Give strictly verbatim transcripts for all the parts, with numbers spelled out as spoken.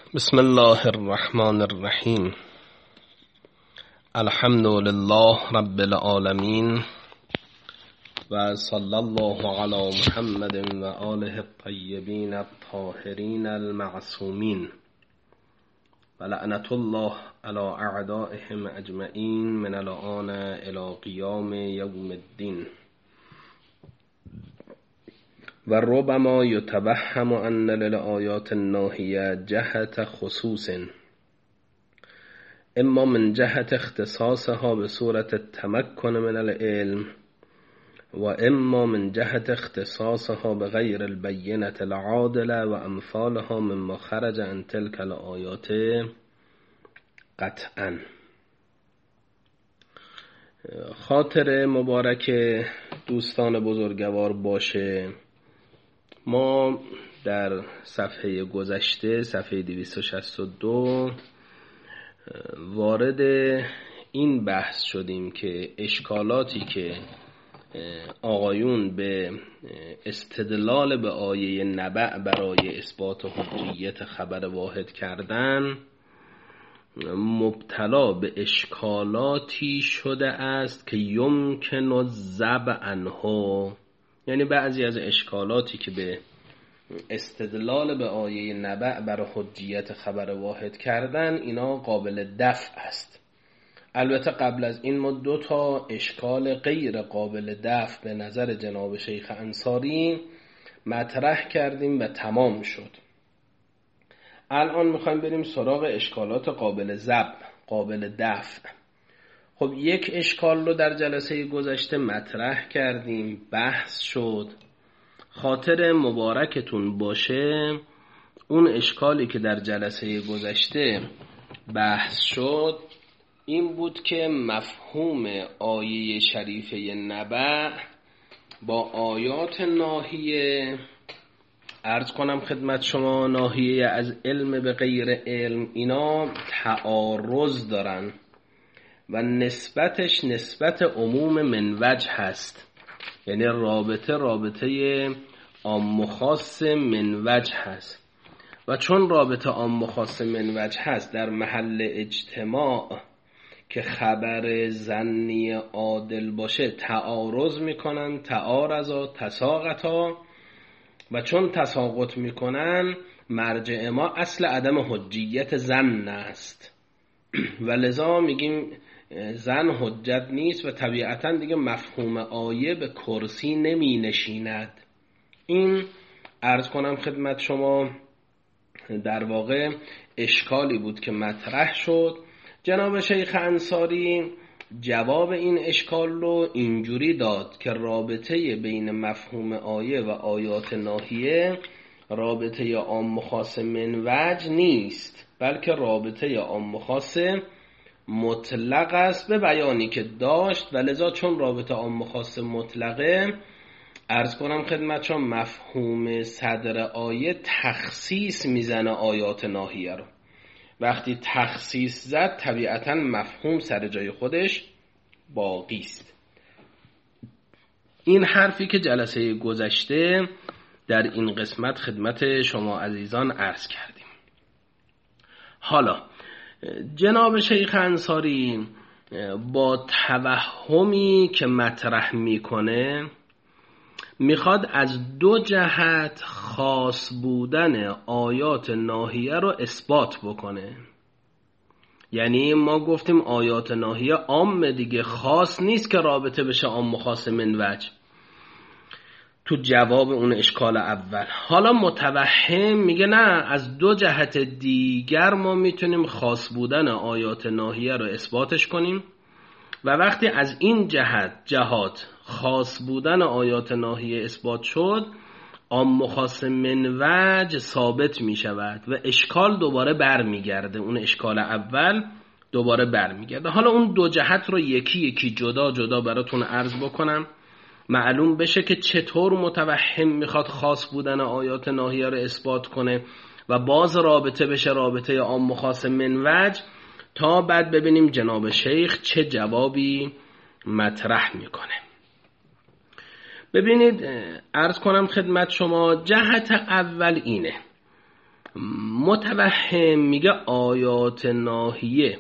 بسم الله الرحمن الرحیم. الحمد لله رب العالمین و صلی الله علی محمد و آله الطیبین الطاهرین المعصومین و لعنت الله علی اعدائهم اجمعین من الآن الی قیام یوم الدین. و ربما یتوهم ان للآیات الناهیه جهت خصوص، اما من جهت اختصاصها به صورت التمکن من العلم و اما من جهت اختصاصها به غیر البینة العادلة و امثالها مما خرج عن تلك الآیات قطعا. خاطر مبارک دوستان بزرگوار باشه. ما در صفحه گذشته، صفحه دویست و شصت و دو، وارد این بحث شدیم که اشکالاتی که آقایون به استدلال به آیه نبأ برای اثبات حجیت خبر واحد کردن مبتلا به اشکالاتی شده است که یمکن الذب عنه، یعنی بعضی از اشکالاتی که به استدلال به آیه نبأ برای حجیت خبر واحد کردن اینا قابل دفع است. البته قبل از این ما دو تا اشکال غیر قابل دفع به نظر جناب شیخ انصاری مطرح کردیم و تمام شد. الان میخوایم بریم سراغ اشکالات قابل ضبط، قابل دفع. خب یک اشکال رو در جلسه گذشته مطرح کردیم، بحث شد. خاطر مبارکتون باشه اون اشکالی که در جلسه گذشته بحث شد این بود که مفهوم آیه شریفه نبأ با آیات ناهیه، عرض کنم خدمت شما، ناهیه از علم به غیر علم، اینا تعارض دارن و نسبتش نسبت عموم من وجه هست، یعنی رابطه رابطه عام و خاص من وجه هست و چون رابطه عام و خاص من وجه هست در محل اجتماع که خبر ظنی عادل باشه تعارض میکنن، تعارضا تساقطا، و چون تساقط میکنن مرجع ما اصل عدم حجیت ظن است و لذا میگیم زن حجت نیست و طبیعتا دیگه مفهوم آیه به کرسی نمی نشیند. این عرض کنم خدمت شما در واقع اشکالی بود که مطرح شد. جناب شیخ انصاری جواب این اشکال رو اینجوری داد که رابطه بین مفهوم آیه و آیات ناهیه رابطه عام و خاص من وجه نیست، بلکه رابطه عام و خاص مطلق است به بیانی که داشت و لذا چون رابطه عام و خاص مطلقه، عرض کنم خدمت شما مفهوم صدر آیه تخصیص میزنه آیات ناهیه رو. وقتی تخصیص زد طبیعتا مفهوم سر جای خودش باقی است. این حرفی که جلسه گذشته در این قسمت خدمت شما عزیزان عرض کردیم. حالا جناب شیخ انصاری با توهمی که مطرح میکنه میخواد از دو جهت خاص بودن آیات ناهیه رو اثبات بکنه. یعنی ما گفتیم آیات ناهیه عام دیگه، خاص نیست که رابطه بشه عام و خاص من وجه، تو جواب اون اشکال اول. حالا متوهم میگه نه، از دو جهت دیگر ما میتونیم خاص بودن آیات ناهیه رو اثباتش کنیم و وقتی از این جهت جهات خاص بودن آیات ناهیه اثبات شد عام و خاص من وجه ثابت میشود و اشکال دوباره برمیگرده، اون اشکال اول دوباره برمیگرده. حالا اون دو جهت رو یکی یکی جدا جدا براتون عرض بکنم معلوم بشه که چطور متوهم میخواد خاص بودن آیات ناهیه رو اثبات کنه و باز رابطه بشه رابطه عام و خاص من وجه، تا بعد ببینیم جناب شیخ چه جوابی مطرح میکنه. ببینید عرض کنم خدمت شما جهت اول اینه متوهم میگه آیات ناهیه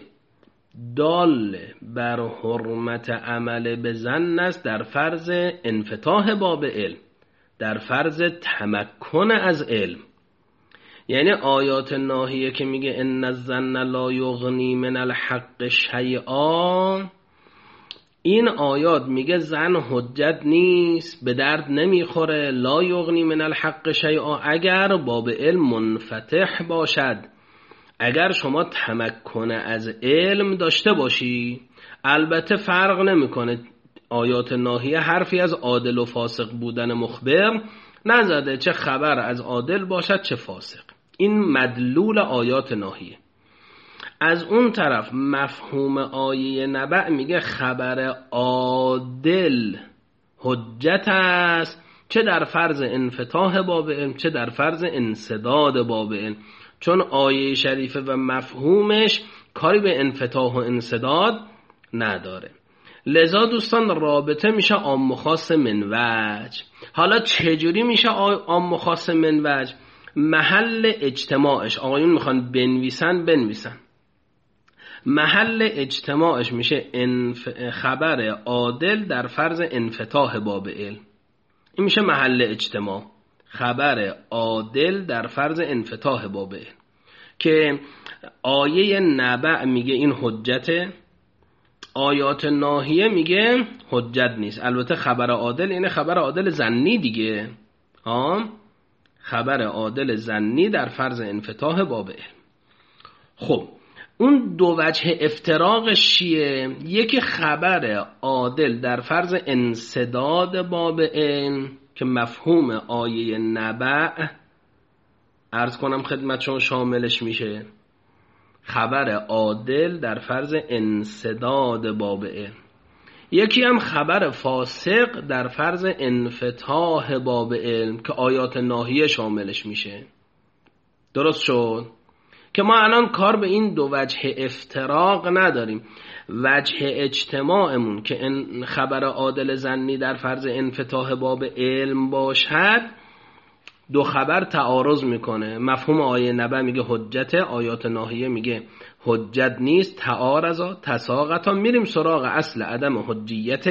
دال بر حرمت عمل به ظن است در فرض انفتاح باب علم، در فرض تمکن از علم. یعنی آیات ناهیه که میگه ان الظن لا یغنی من الحق شیئا، این آیات میگه ظن حجت نیست، به درد نمیخوره. لا یغنی من الحق شیئا اگر باب علم منفتح باشد، اگر شما تمکن از علم داشته باشی. البته فرق نمیکنه، آیات ناهیه حرفی از عادل و فاسق بودن مخبر نزده، چه خبر از عادل باشد چه فاسق. این مدلول آیات ناهیه. از اون طرف مفهوم آیه نبأ میگه خبر عادل حجت است، چه در فرض انفتاح باب علم چه در فرض انسداد باب علم، چون آیه شریفه و مفهومش کاری به انفتاح و انسداد نداره. لذا دوستان رابطه میشه عام و خاص من وجه. حالا چجوری میشه عام و خاص من وجه؟ محل اجتماعش، آقایون میخوان بنویسن بنویسن، محل اجتماعش میشه انف... خبر عادل در فرض انفتاح باب علم. این میشه محل اجتماع، خبر عادل در فرض انفتاح باب علم، که آیه نبأ میگه این حجته، آیات ناهیه میگه حجت نیست. البته خبر عادل اینه خبر عادل ظنی دیگه، ها، خبر عادل ظنی در فرض انفتاح باب علم. خب اون دو وجه افتراقش چیه؟ یکی خبر عادل در فرض انسداد باب علم که مفهوم آیه نبأ عرض کنم خدمت شما شاملش میشه، خبر عادل در فرض انسداد باب علم. یکی هم خبر فاسق در فرض انفتاح باب علم که آیات ناهیه شاملش میشه. درست شد؟ که ما الان کار به این دو وجه افتراق نداریم. وجه اجتماعمون که خبر عادل ظنی در فرض انفتاح باب علم باشد، دو خبر تعارض میکنه. مفهوم آیه نبأ میگه حجت، آیات ناهیه میگه حجت نیست. تعارضا تساقطا، میریم سراغ اصل عدم حجیت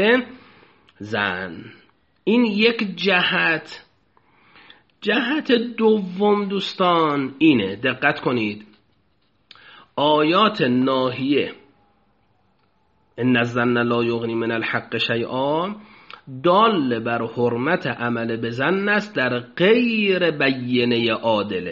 ظن. این یک جهت. جهت دوم دوستان اینه، دقت کنید، آیات ناهیه ان الظن لا یغنی من الحق شیئا دال بر حرمت عمل به ظن است در غیر بینه عادله.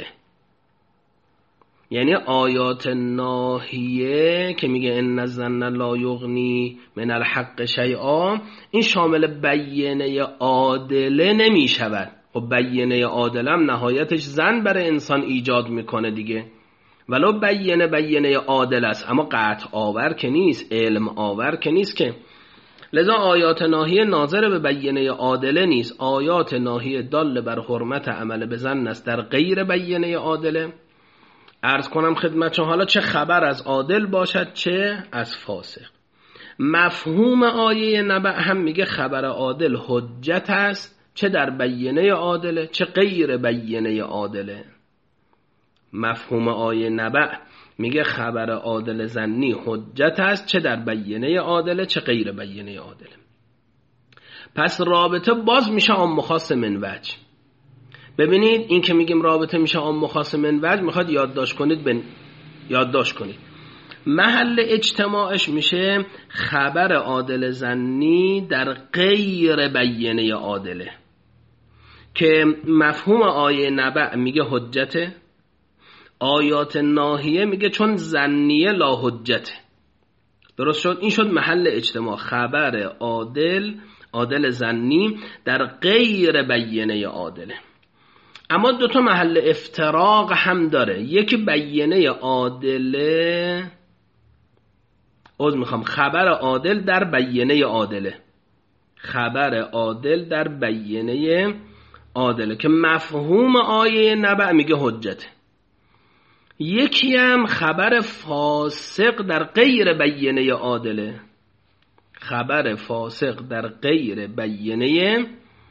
یعنی آیات ناهیه که میگه ان الظن لا یغنی من الحق شیئا، این شامل بینه عادله نمیشود. خب بینه عادله هم نهایتش ظن برای انسان ایجاد میکنه دیگه، ولو بینه بینه عادل است، اما قطع آور که نیست، علم آور که نیست که. لذا آیات ناهیه ناظر به بینه عادله نیست. آیات ناهیه دال بر حرمت عمل به ظن است در غیر بینه عادله. عرض کنم خدمت شما حالا چه خبر از عادل باشد چه از فاسق. مفهوم آیه نبأ هم میگه خبر عادل حجت است، چه در بینه عادله چه غیر بینه عادله. مفهوم آیه نبأ میگه خبر عادل ظنی حجت است، چه در بینه عادله چه غیر بینه عادله. پس رابطه باز میشه عام و خاص من وجه. ببینید این که میگیم رابطه میشه عام و خاص من وجه، میخواد یادداشت کنید، بن... یادداشت کنید. محل اجتماعش میشه خبر عادل ظنی در غیر بینه عادله، که مفهوم آیه نبأ میگه حجته، آیات ناهیه میگه چون ظنیه لا حجته. درست شد؟ این شد محل اجتماع، خبر عادل عادل ظنی در غیر بینه عادله. اما دو تا محل افتراق هم داره. یکی بینه عادله، عذر میخوام، خبر عادل در بینه عادله، خبر عادل در بینه عادله که مفهوم آیه نبأ میگه حجته. یکی هم خبر فاسق در غیر بینه عادله، خبر فاسق در غیر بینه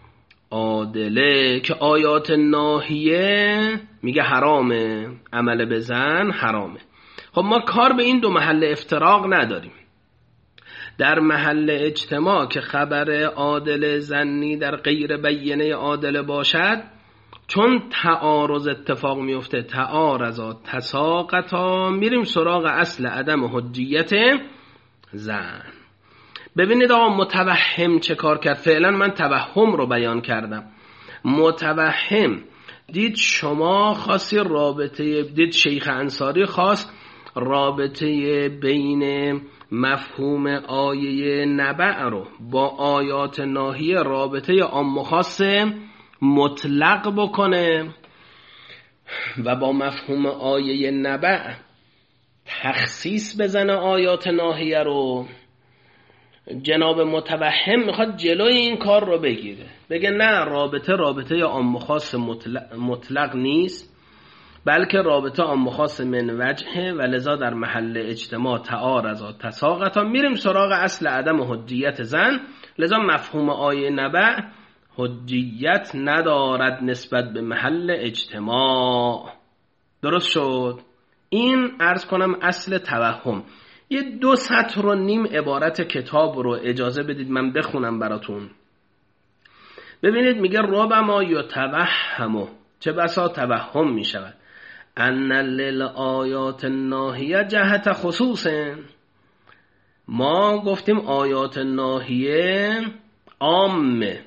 عادله که آیات ناهیه میگه حرامه، عمل به زن حرامه. خب ما کار به این دو محل افتراق نداریم. در محل اجتماع که خبر عادل زنی در غیر بینه عادله باشد، چون تعارض اتفاق میفته، تعارضا تساقطا، میریم سراغ اصل عدم حجیت زن. ببینید آقا متوهم چه کار کرد. فعلا من توهم رو بیان کردم. متوهم دید شما خاصی رابطه، دید شیخ انصاری خواست رابطه بین مفهوم آیه نبع رو با آیات ناهیه رابطه عام و خاص مطلق بکنه و با مفهوم آیه نبع تخصیص بزنه آیات ناهیه رو. جناب متوهم میخواد جلوی این کار رو بگیره، بگه نه، رابطه رابطه عام و خاص مطلق, مطلق نیست، بلکه رابطه عام و خاص من وجهه و لذا در محل اجتماع تعارضا تساقطا، میریم سراغ اصل عدم حجیت زن. لذا مفهوم آیه نبع حجیت ندارد نسبت به محل اجتماع. درست شد؟ این عرض کنم اصل توهم. یه دو سطر و نیم عبارت کتاب رو اجازه بدید من بخونم براتون. ببینید میگه ربما یتوهم، چه بسا توهم میشود، ان للآیات الناهیه جهت خصوص. ما گفتیم آیات ناهیه عامه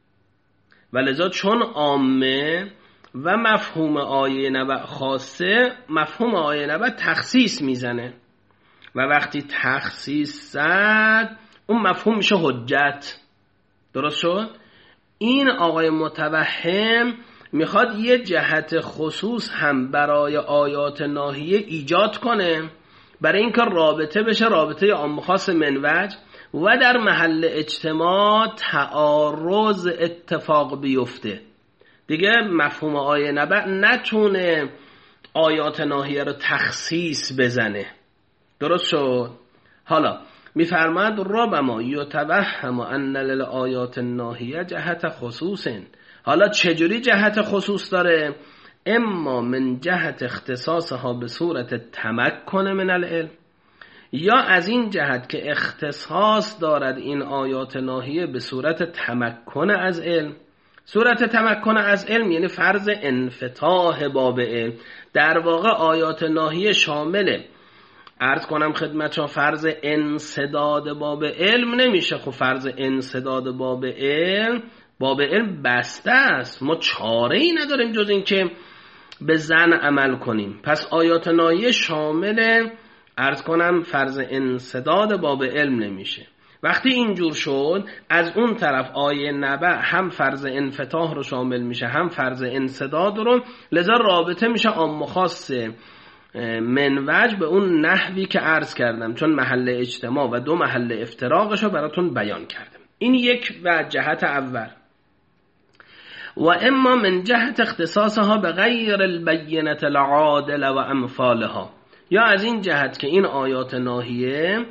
و لذا چون عامه و مفهوم آیه نبع خاصه، مفهوم آیه نبع تخصیص میزنه و وقتی تخصیص زد اون مفهوم میشه حجت. درست شد؟ این آقای متوهم میخواد یه جهت خصوص هم برای آیات ناهیه ایجاد کنه، برای اینکه رابطه بشه رابطه عام خاص من وجه و در محل اجتماع تعارض اتفاق بیفته. دیگه مفهوم آیه نبع نتونه آیات ناهیه رو تخصیص بزنه. درست شد؟ حالا میفرماد ربما یتوهم ان للآیات الناهیه جهت خصوص. حالا چجوری جهت خصوص داره؟ اما من جهت اختصاصها به صورت تمکن من العلم، یا از این جهت که اختصاص دارد این آیات ناهیه به صورت تمکن از علم. صورت تمکن از علم یعنی فرض انفتاح باب علم. در واقع آیات ناهیه شامله، عرض کنم خدمتشان، فرض انسداد باب علم نمیشه. خب فرض انسداد باب علم، باب علم بسته است، ما چاره ای نداریم جز این که به زن عمل کنیم. پس آیات ناهیه شامل، عرض کنم، فرض انسداد باب علم نمیشه. وقتی اینجور شد، از اون طرف آیه نبع هم فرض انفتاح رو شامل میشه هم فرض انسداد رو، لذا رابطه میشه عام و خاص من وجه به اون نحوی که عرض کردم، چون محل اجتماع و دو محل افتراقش رو براتون بیان کردم. این یک و جهت اول. و اما من جهت اختصاصها به غیر البینة العادله و امثالها، یا از این جهت که این آیات ناهیه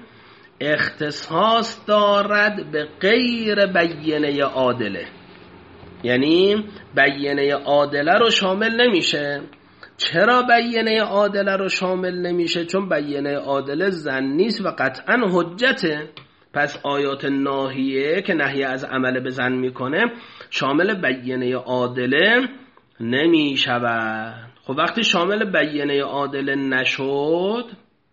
اختصاص دارد به غیر بینه عادله، یعنی بینه عادله رو شامل نمیشه. چرا بینه عادله رو شامل نمیشه؟ چون بینه عادله زن نیست و قطعا حجته. پس آیات ناهیه که نهی از عمل به زن میکنه شامل بینه عادله نمیشود. خب وقتی شامل بینه عادله نشد،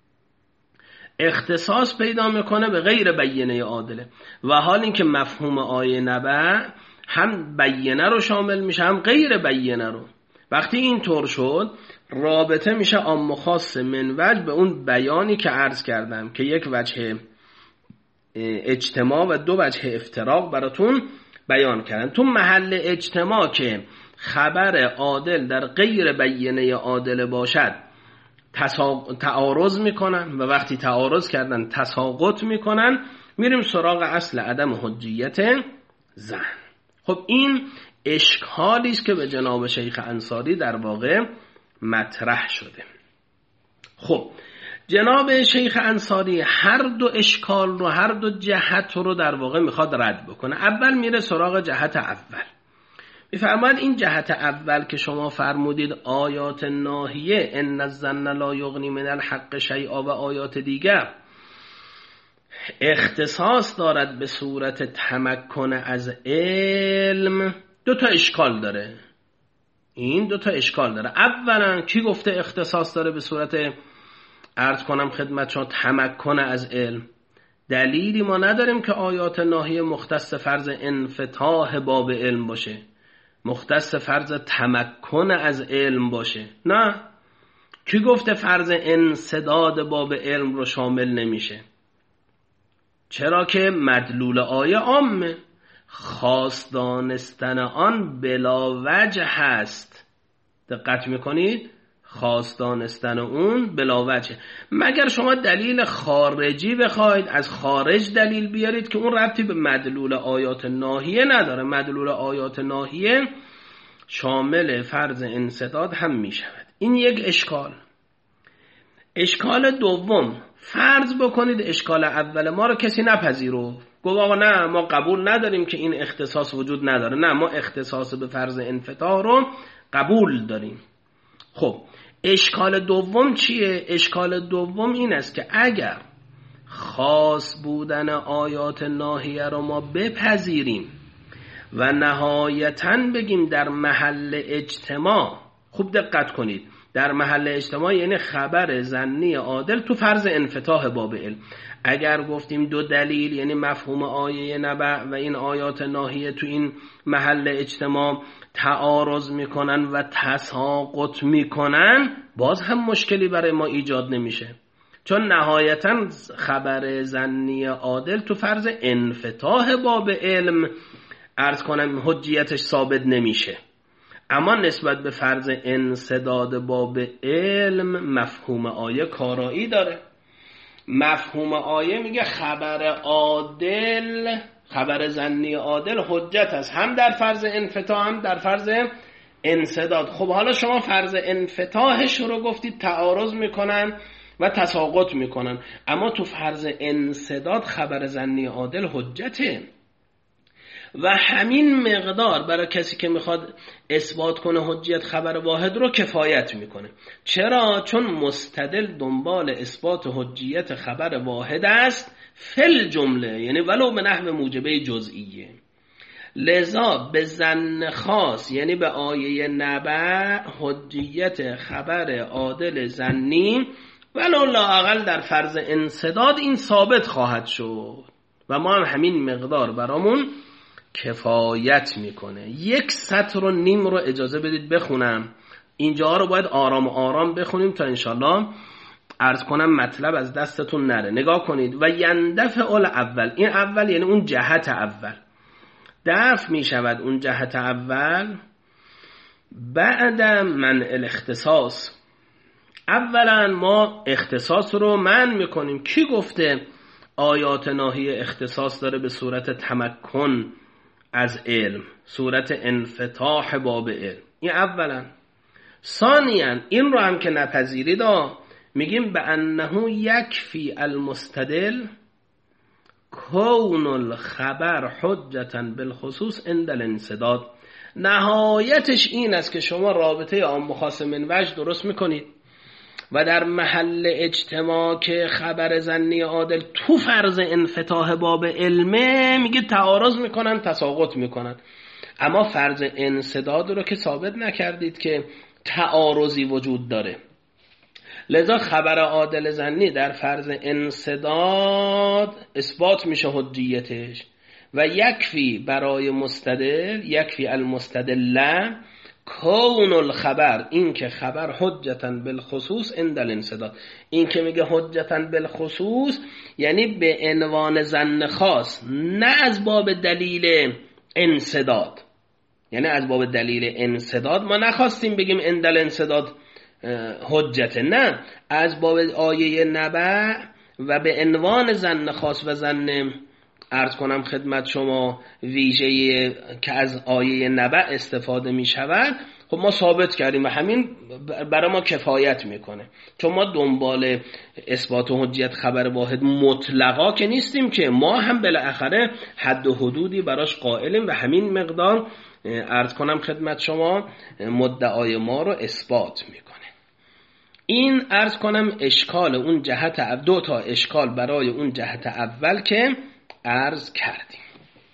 اختصاص پیدا میکنه به غیر بینه عادله، و حال این که مفهوم آیه نبع هم بینه رو شامل میشه هم غیر بینه رو. وقتی این طور شد، رابطه میشه عام و خاص من وجه به اون بیانی که عرض کردم که یک وجه اجتماع و دو وجه افتراق براتون بیان کردم. تو محل اجتماع که خبر عادل در غیر بینه عادل باشد تعارض میکنن و وقتی تعارض کردن تساقط میکنن، میریم سراغ اصل عدم حجیت زن. خب این اشکالی است که به جناب شیخ انصاری در واقع مطرح شده. خب جناب شیخ انصاری هر دو اشکال رو، هر دو جهت رو در واقع میخواد رد بکنه. اول میره سراغ جهت اول. میفرماید این جهت اول که شما فرمودید آیات ناهیه ان الظن لا یغنی من الحق شیئا و آیات دیگر اختصاص دارد به صورت تمکن از علم، دو تا اشکال داره. این دو تا اشکال داره. اولا کی گفته اختصاص داره به صورت عرض کنم خدمت شما تمکن از علم؟ دلیلی ما نداریم که آیات ناهیه مختص فرض انفتاح باب علم باشه، مختص فرض تمکن از علم باشه. نه، کی گفته فرض انسداد باب علم رو شامل نمیشه؟ چرا که مدلول آیه عامه، خاص دانستن آن بلا وجه هست. دقت میکنید؟ خاص دانستن اون بلا وجه، مگر شما دلیل خارجی بخواید از خارج دلیل بیارید که اون ربطی به مدلول آیات ناهیه نداره. مدلول آیات ناهیه شامل فرض انسداد هم میشود. این یک اشکال. اشکال دوم، فرض بکنید اشکال اول ما رو کسی نپذیرو، گفت آقا نه ما قبول نداریم که این اختصاص وجود نداره، نه ما اختصاص به فرض انفتاح رو قبول داریم. خب اشکال دوم چیه؟ اشکال دوم این است که اگر خاص بودن آیات ناهیه رو ما بپذیریم و نهایتاً بگیم در محل اجتماع، خوب دقت کنید، در محل اجتماع یعنی خبر ظنی عادل تو فرض انفتاح باب علم. اگر گفتیم دو دلیل یعنی مفهوم آیه نبع و این آیات ناهیه تو این محل اجتماع تعارض میکنن و تساقط میکنن، باز هم مشکلی برای ما ایجاد نمیشه، چون نهایتا خبر ظنی عادل تو فرض انفتاح باب علم عرض کنم حجیتش ثابت نمیشه. اما نسبت به فرض انسداد باب علم مفهوم آیه کارایی داره. مفهوم آیه میگه خبر عادل، خبر ظنی عادل حجت است، هم در فرض انفتاح هم در فرض انسداد. خب حالا شما فرض انفتاحش رو گفتید تعارض میکنن و تساقط میکنن، اما تو فرض انسداد خبر ظنی عادل حجته و همین مقدار برای کسی که میخواد اثبات کنه حجیت خبر واحد رو کفایت میکنه. چرا؟ چون مستدل دنبال اثبات حجیت خبر واحد است فل جمله، یعنی ولو به نحو موجبه جزئیه. لذا به ظن خاص یعنی به آیه نبع حجیت خبر عادل ظنی ولو لااقل در فرض انسداد این ثابت خواهد شد و ما هم همین مقدار برامون کفایت میکنه. یک سطر و نیم رو اجازه بدید بخونم، اینجا رو باید آرام آرام بخونیم تا انشالله عرض کنم مطلب از دستتون نره. نگاه کنید. و یندفع الاول، این اول یعنی اون جهت اول، دفع میشود اون جهت اول بعد منع الاختصاص. اولا ما اختصاص رو منع میکنیم. کی گفته آیات ناهیه اختصاص داره به صورت تمکن از علم، صورت انفتاح باب علم؟ این اولا. ثانیاً این رو هم که نپذیرید میگیم به انه یکفی المستدل کون الخبر حجتا بالخصوص عند الانسداد. نهایتش این است که شما رابطه عام خاص من وجه درست میکنید و در محل اجتماع که خبر ظنی عادل تو فرض انفتاح باب علمه میگه تعارض میکنن تساقط میکنن، اما فرض انسداد رو که ثابت نکردید که تعارضی وجود داره. لذا خبر عادل ظنی در فرض انسداد اثبات میشه حجیتش و یکفی برای مستدل، یکفی المستدل کون الخبر، این که خبر حجتا بالخصوص عند الانسداد. این که میگه حجتا بالخصوص یعنی به عنوان ظن خاص، نه از باب دلیل انسداد. یعنی از باب دلیل انسداد ما نخواستیم بگیم عند الانسداد حجت، نه، از باب آیه نبع و به عنوان ظن خاص و ظن عرض کنم خدمت شما ویژه که از آیه نبع استفاده می شود. خب ما ثابت کردیم و همین برای ما کفایت میکنه، چون ما دنبال اثبات و حجیت خبر واحد مطلقا که نیستیم، که ما هم بالاخره حد و حدودی براش قائلیم و همین مقدار عرض کنم خدمت شما مدعای ما رو اثبات میکنه. این عرض کنم اشکال اون جهت، دو تا اشکال برای اون جهت اول که عرض کردیم.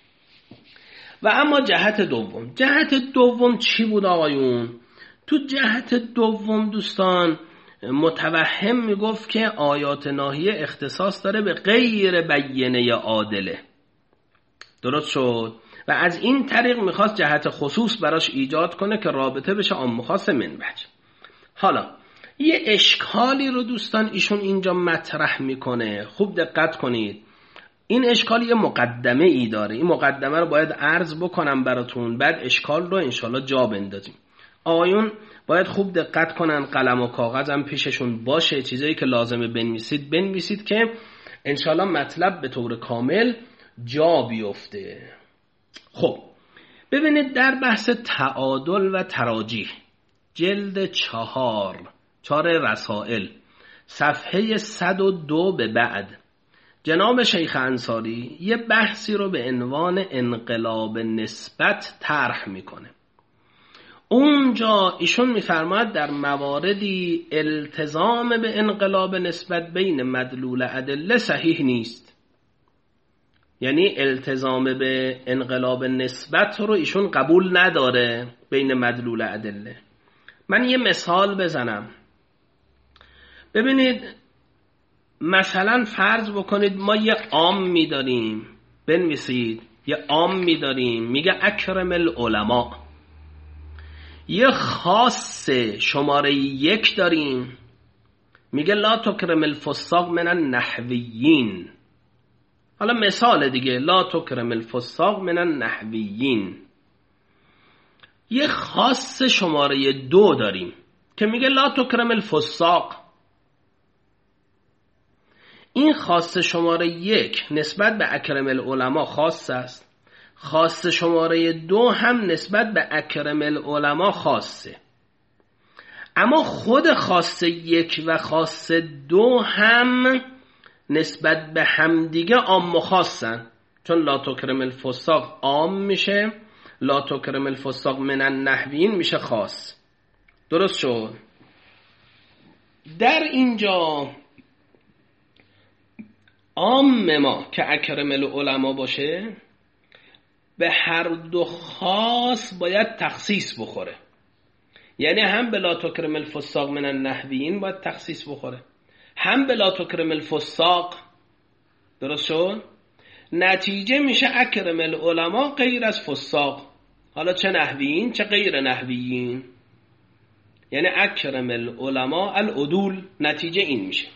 و اما جهت دوم، جهت دوم چی بود آقایون؟ تو جهت دوم دوستان متوهم میگفت که آیات ناهیه اختصاص داره به غیر بینه عادله. درست شد؟ و از این طریق میخواست جهت خصوص براش ایجاد کنه که رابطه بشه عام خاص منبج. حالا یه اشکالی رو دوستان ایشون اینجا مطرح میکنه، خوب دقت کنید. این اشکال یه مقدمه ای داره، این مقدمه رو باید عرض بکنم براتون، بعد اشکال رو انشالله جا بندازیم. آقایون باید خوب دقت کنن، قلم و کاغذ هم پیششون باشه، چیزایی که لازمه بنویسید بنویسید که انشالله مطلب به طور کامل جا بیفته. خب ببینید در بحث تعادل و تراجیح جلد چهار چهار رسائل صفحه صد و دو به بعد جناب شیخ انصاری یه بحثی رو به عنوان انقلاب نسبت طرح میکنه. اونجا ایشون میفرماید در مواردی التزام به انقلاب نسبت بین مدلول ادله صحیح نیست. یعنی التزام به انقلاب نسبت رو ایشون قبول نداره بین مدلول ادله. من یه مثال بزنم. ببینید مثلا فرض بکنید ما یه عام می‌داریم، بنویسید یه عام می‌داریم میگه اکرم العلماء. یه خاص شماره یک داریم میگه لا تکرم الفساق من النحویین. حالا مثال دیگه، لا تکرم الفساق من النحویین. یه خاص شماره دو داریم که میگه لا تکرم الفساق. این خاص شماره یک نسبت به اکرم العلماء خاص است، خاص شماره دو هم نسبت به اکرم العلماء خاصه. اما خود خاص یک و خاص دو هم نسبت به همدیگه عام و خاصن، چون لا تکرم الفساق عام میشه، لا تکرم الفساق من النحویین میشه خاص. درست شد؟ در اینجا عام ما که اکرم العلماء باشه به هر دو خاص باید تخصیص بخوره. یعنی هم به لا تکرم الفساق من النحویین باید تخصیص بخوره، هم به لا تکرم الفساق. درست شد؟ نتیجه میشه اکرم العلماء غیر از فساق، حالا چه نحویین چه غیر نحویین. یعنی اکرم العلماء العدول. نتیجه این میشه.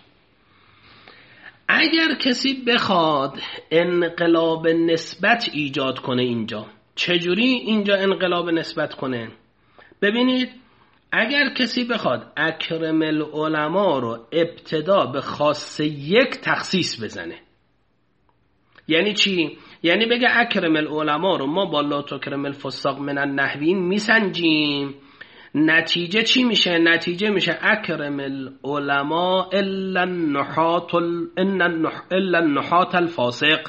اگر کسی بخواد انقلاب نسبت ایجاد کنه اینجا، چجوری اینجا انقلاب نسبت کنه؟ ببینید اگر کسی بخواد اکرم العلماء رو ابتدا به خاص یک تخصیص بزنه، یعنی چی؟ یعنی بگه اکرم العلماء رو ما با لا تکرم الفساق من النحویین میسنجیم، نتیجه چی میشه؟ نتیجه میشه اکرم العلماء الا النحات الا النحات الفاسق.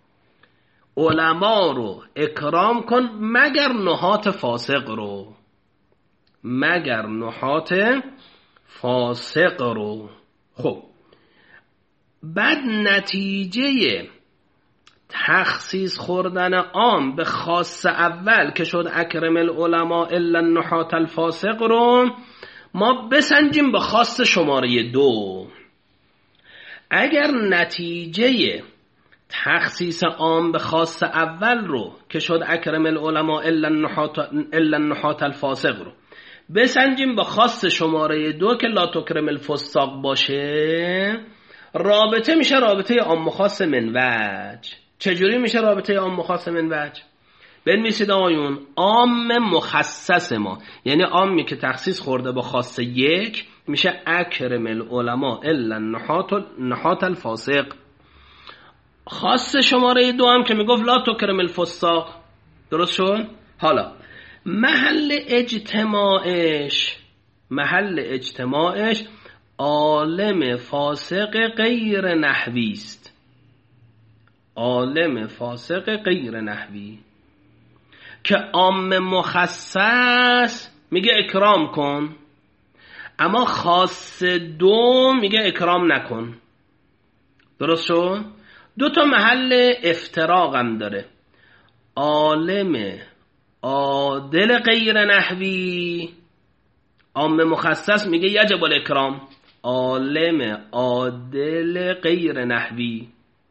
علما رو اکرام کن مگر نحات فاسق رو، مگر نحات فاسق رو. خب بعد نتیجه تخصیص خوردن عام به خاص اول که شد اکرم العلماء الا النحات الفاسق رو ما بسنجیم به خاص شماره دو. اگر نتیجه تخصیص عام به خاص اول رو که شد اکرم العلماء الا النحات الا النحات الفاسق رو بسنجیم به خاص شماره دو که لا تکرم الفساق باشه، رابطه میشه رابطه عام خاص من وجه. چجوری میشه رابطه عام خاص من وجه؟ بنویسید آقایون عام مخصص ما، یعنی عامی که تخصیص خورده با خاص یک میشه اکرم العلماء الا النحات الفاسق. خاص شماره دو هم که میگفت لا تکرم الفساق. درست شد؟ حالا محل اجتماعش محل اجتماعش عالم فاسق غیر نحوی است. عالم فاسق غیر نحوی. که عام مخصص میگه اکرام کن، اما خاص دو میگه اکرام نکن. درست شد؟ دو تا محل افتراق هم داره. عالم عادل غیر نحوی، عام مخصص میگه یجب الاکرام، عالم عادل غیر نحوی.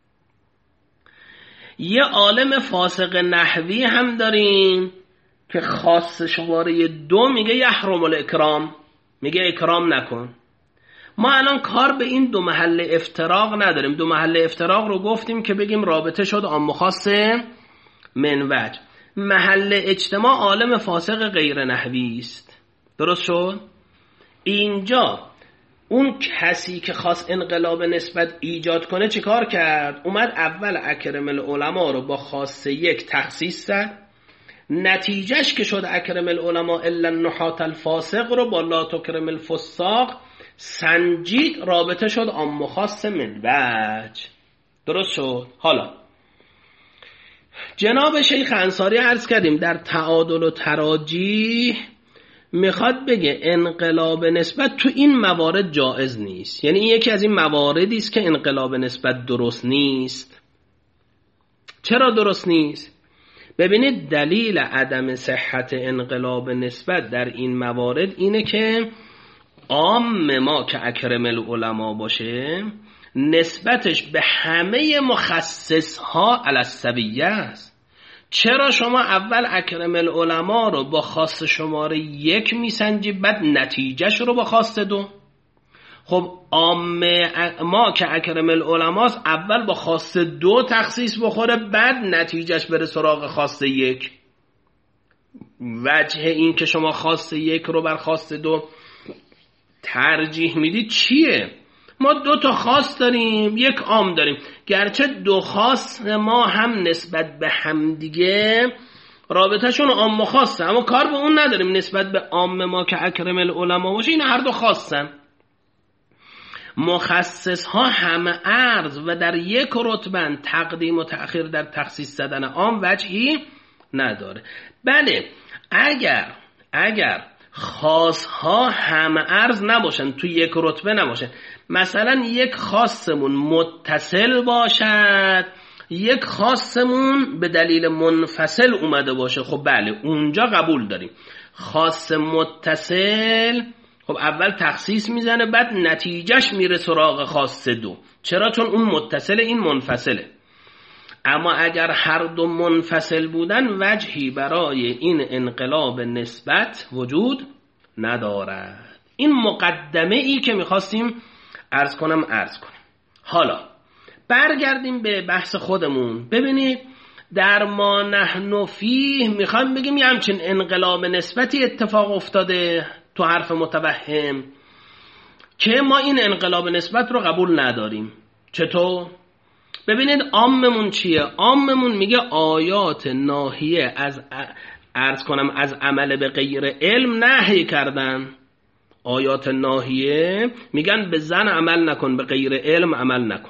یه عالم فاسق نحوی هم داریم که خاص شماره دو میگه یحرم الاکرام، میگه اکرام نکن. ما الان کار به این دو محل افتراق نداریم. دو محل افتراق رو گفتیم که بگیم رابطه شد عام خاص من وجه. محل اجتماع عالم فاسق غیر نحوی است. درست شد؟ اینجا اون کسی که خواست انقلاب نسبت ایجاد کنه چه کار کرد؟ اومد اول اکرم العلماء رو با خاص یک تخصیص زد، نتیجهش که شد اکرم العلماء الا النحات الفاسق رو با لا تکرم الفساق سنجید، رابطه شد عام خاص من وجه. درست شد؟ حالا جناب شیخ انصاری عرض کردیم در تعادل و تراجیح میخواد بگه انقلاب نسبت تو این موارد جائز نیست. یعنی این یکی از این مواردی است که انقلاب نسبت درست نیست. چرا درست نیست؟ ببینید دلیل عدم صحت انقلاب نسبت در این موارد اینه که عام ما که اکرم العلماء باشه نسبتش به همه مخصص ها علی السویه است. چرا شما اول اکرم العلماء رو با خاص شماره یک میسنجی بعد نتیجهش رو با خاص دو؟ خب عام ما که اکرم العلماء است اول با خاص دو تخصیص بخوره بعد نتیجهش بره سراغ خاص یک. وجه این که شما خاص یک رو بر خاص دو ترجیح میدید چیه؟ ما دو تا خاص داریم یک عام داریم، گرچه دو خاص ما هم نسبت به هم دیگه رابطهشون عام و خاصه، اما کار به اون نداریم. نسبت به عام ما که اکرم العلماء باشه این هر دو خاصن. مخصص ها همه عرض و در یک رتبه، تقدیم و تأخیر در تخصیص زدن عام وجهی نداره. بله اگر اگر خاص ها همه عرض نباشن، تو یک رتبه نباشن، مثلا یک خاصمون متصل باشد یک خاصمون به دلیل منفصل اومده باشه، خب بله اونجا قبول داریم. خاص متصل خب اول تخصیص میزنه بعد نتیجهش میره سراغ خاص دو. چرا؟ چون اون متصل این منفصله. اما اگر هر دو منفصل بودن وجهی برای این انقلاب نسبت وجود ندارد. این مقدمه ای که میخواستیم عرض کنم عرض کنم. حالا برگردیم به بحث خودمون. ببینید در ما نحن فیه میخوایم بگیم یه همچین انقلاب نسبتی اتفاق افتاده تو حرف متوهم که ما این انقلاب نسبت رو قبول نداریم. چطور؟ ببینید عاممون چیه؟ عاممون میگه آیات ناهیه از عرض کنم از عمل به غیر علم نهی کردن. آیات ناهیه میگن به زن عمل نکن، به غیر علم عمل نکن.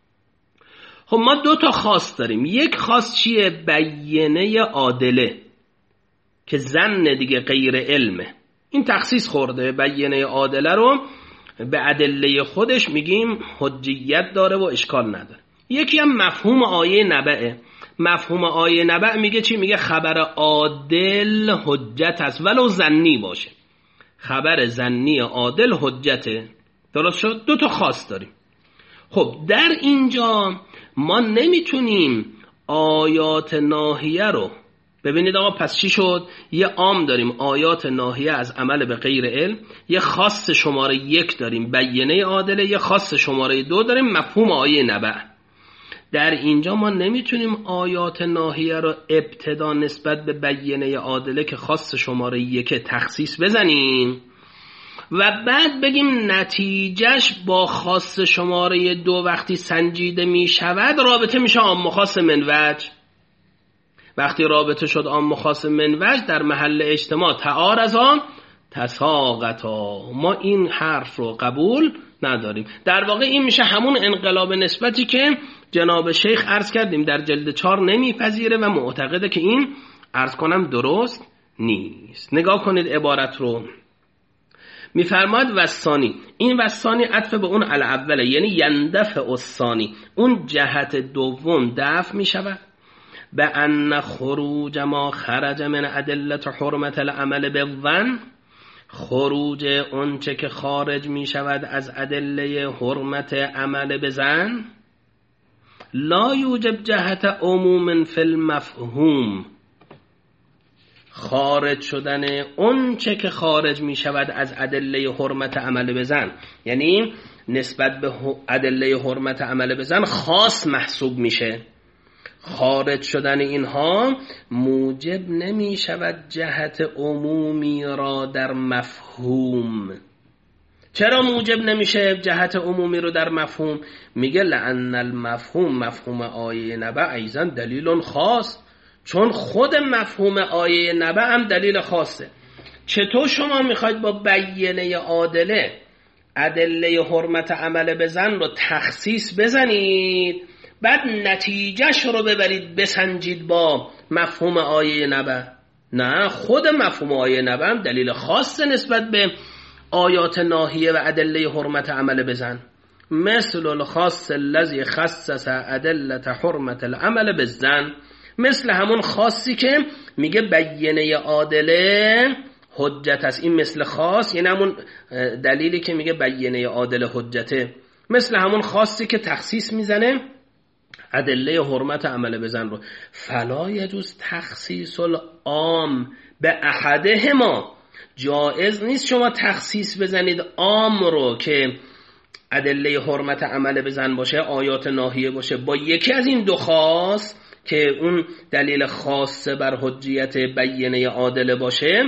خب ما دو تا خاص داریم. یک خاص چیه؟ بیینه عادله که زن دیگه غیر علمه، این تخصیص خورده. بیینه عادله رو به ادله خودش میگیم حجیت داره و اشکال نداره. یکی هم مفهوم آیه نبعه. مفهوم آیه نبع میگه چی؟ میگه خبر عادل حجت است ولو زنی باشه. خبر زنی عادل حجته. درست شد؟ دو تا خاص داریم. خب در اینجا ما نمیتونیم آیات ناهیه رو ببینید آقا پس چی شد؟ یه عام داریم آیات ناهیه از عمل به غیر علم، یه خاص شماره یک داریم بیینه عادله، یه خاص شماره دو داریم مفهوم آیه نبع. در اینجا ما نمیتونیم آیات ناهیه رو ابتدا نسبت به بیینه عادله که خاص شماره یک تخصیص بزنیم و بعد بگیم نتیجهش با خاص شماره دو وقتی سنجیده می شود رابطه میشه عام خاص من وجه. وقتی رابطه شد عام خاص من وجه در محل اجتماع تعارضا تساقطا. ما این حرف رو قبول نداریم. در واقع این میشه همون انقلاب نسبتی که جناب شیخ عرض کردیم در جلد چهار نمیپذیره و معتقده که این عرض کنم درست نیست. نگاه کنید عبارت رو، میفرماد وثانی، این وثانی عطف به اون الاوله، یعنی یندفع الثانی، اون جهت دوم دفع میشود. به ان خروج ما خرج من ادله حرمت العمل بالظن، خروج اون چه که خارج می شود از ادله حرمت عمل بزن، لا یوجب جهت عموم فی المفهوم، خارج شدن اون چه که خارج می شود از ادله حرمت عمل بزن، یعنی نسبت به ادله حرمت عمل بزن خاص محسوب میشه. خارج شدن اینها موجب نمی شود جهت عمومی را در مفهوم. چرا موجب نمیشه جهت عمومی رو در مفهوم؟ میگه لأن المفهوم، مفهوم آیه نبع ایضا دلیل خاص، چون خود مفهوم آیه نبع هم دلیل خاصه. چطور شما میخواید با بیانه عادله ادله حرمت عمل بزن رو تخصیص بزنید بعد نتیجهش رو ببرید بسنجید با مفهوم آیه نبع؟ نه، خود مفهوم آیه نبع هم دلیل خاص نسبت به آیات ناهیه و ادله حرمت عمل بزن. مثل الخاص الذی خصص ادله حرمت العمل بالظن، مثل همون خاصی که میگه بیانه عادله حجت است. این مثل خاص یعنی همون دلیلی که میگه بیانه عادله حجته، مثل همون خاصی که تخصیص میزنه ادله حرمت عمل بزن رو. فلا یجوز تخصیص العام به احدهما، جائز نیست شما تخصیص بزنید عام رو که ادله حرمت عمل بزن باشه، آیات ناهیه باشه، با یکی از این دو خاص که اون دلیل خاص بر حجیت بیانه عادله باشه.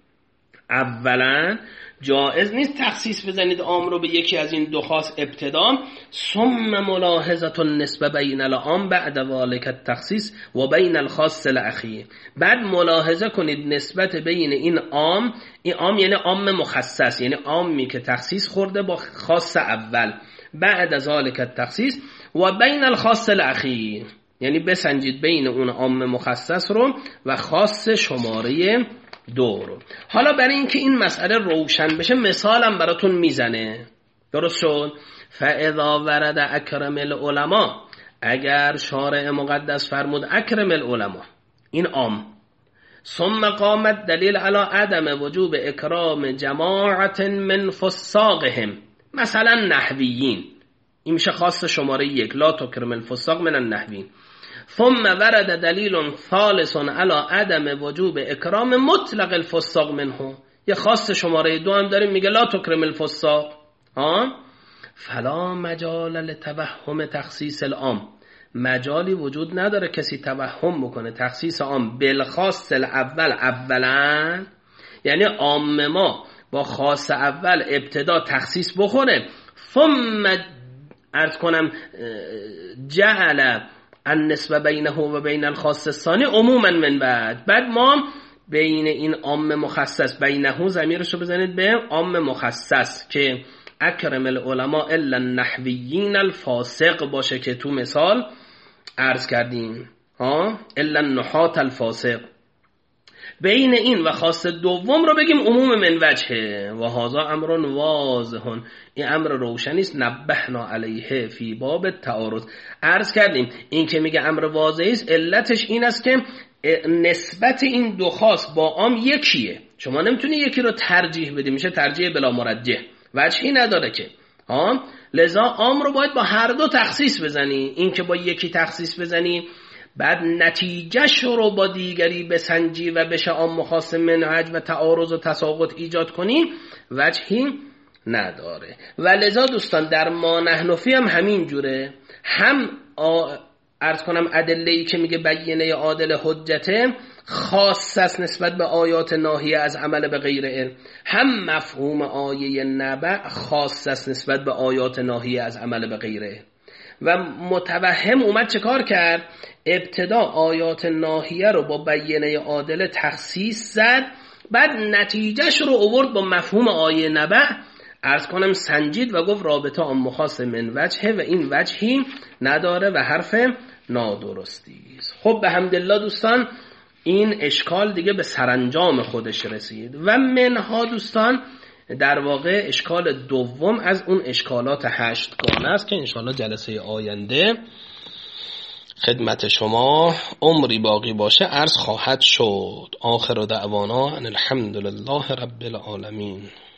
اولا جائز نیست تخصیص بزنید عام رو به یکی از این دو خاص ابتدا، ثم ملاحظه النسبه بین العام بعد ذلك التخصیص و بین الخاص الاخیر، بعد ملاحظه کنید نسبت بین این عام، این عام یعنی عام مخصص، یعنی عامی که تخصیص خورده با خاص اول، بعد ذلك التخصیص و بین الخاص الاخیر، یعنی بسنجید بین اون عام مخصص رو و خاص شماره دو رو. حالا برای اینکه این مسئله روشن بشه مثالم براتون میزنه. درست شد؟ فاذا ورد اکرم العلماء، اگر شارع مقدس فرمود اکرم العلماء، این عام، ثم قامت دلیل علی عدم وجوب اکرام جماعت من فساقهم، مثلا نحویین، این میشه خاص شماره یک، لا تکرم الفساق من النحویین. ثم ورد دلیل ثالث علی عدم وجوب اکرام مطلق الفساق منه، یه خاص شماره دو هم داریم میگه لا تکرم الفساق، ها فلا مجال لتوهم تخصیص العام، مجالی وجود نداره کسی توهم بکنه تخصیص عام بالخاص الاول اولا، یعنی عام ما با خاص اول ابتدا تخصیص بخوره، ثم عرض کنم جعل النسبه بینه و بین الخاص الثانی عموما من بعد، بعد ما بین این عام مخصص، بینه ضمیرش رو بزنید به عام مخصص که اکرم العلماء الا النحویین الفاسق باشه که تو مثال عرض کردیم، ها الا النحات الفاسق، بین این و خاص دوم رو بگیم عموم من وجهه و هذا امر واضح، این امر روشنی است، نبهنا علیه فی باب التعارض، عرض کردیم این که میگه امر واضحی است علتش این است که نسبت این دو خاص با عام یکیه، شما نمیتونی یکی رو ترجیح بدی، میشه ترجیح بلا مرجح، وجهی نداره که، ها لذا عام رو باید با هر دو تخصیص بزنی، این که با یکی تخصیص بزنی بعد نتیجهش رو با دیگری بسنجی و بشه عام خاص منهج و تعارض و تساقط ایجاد کنی، وجهی نداره. و لذا دوستان در ما نحنفی هم همین جوره، هم عرض کنم ادله‌ای که میگه بیانه عادل حجته خاص است نسبت به آیات ناهیه از عمل به غیر علم، هم مفهوم آیه نبع خاص است نسبت به آیات ناهیه از عمل به غیر علم. و متوهم اومد چه کار کرد؟ ابتدا آیات ناهیه رو با بیانه عادله تخصیص زد، بعد نتیجهش رو آورد با مفهوم آیه نبع عرض کنم سنجید و گفت رابطه عام مخاص من وجهه و این وجهی نداره و حرف نادرستی است. خب به حمدالله دوستان این اشکال دیگه به سرانجام خودش رسید. و منها دوستان در واقع اشکال دوم از اون اشکالات هشتگانه است که انشاءالله جلسه آینده خدمت شما عمری باقی باشه عرض خواهد شد. آخر دعوانا ان الحمد لله رب العالمین.